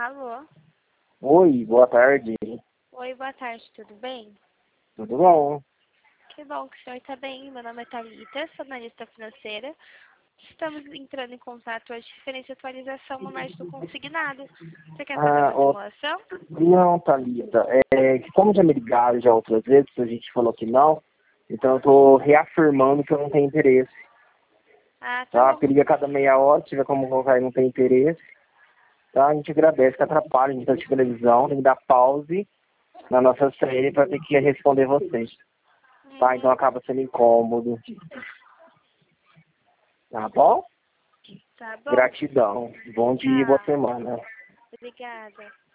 Alô? Oi, boa tarde. Oi, boa tarde, tudo bem? Tudo bom? Que bom que o senhor está bem. Meu nome é Thalita, sou analista financeira. Estamos entrando em contato hoje referente à atualização no margem do consignado. Você quer fazer uma Ó, simulação? não, Thalita. Que como já me ligaram já outras vezes, a gente falou que não, então eu tô reafirmando que eu não tenho interesse. Ah, tá Tá? bom. Porque liga a cada meia hora, se tiver como colocar e não tem interesse, tá? A gente agradece que atrapalha, a gente tá de televisão, tem que dar pause na nossa série para ter que responder vocês. Tá? Então acaba sendo incômodo. Tá bom? Tá bom. Gratidão. Bom dia e boa Tá. semana. Obrigada.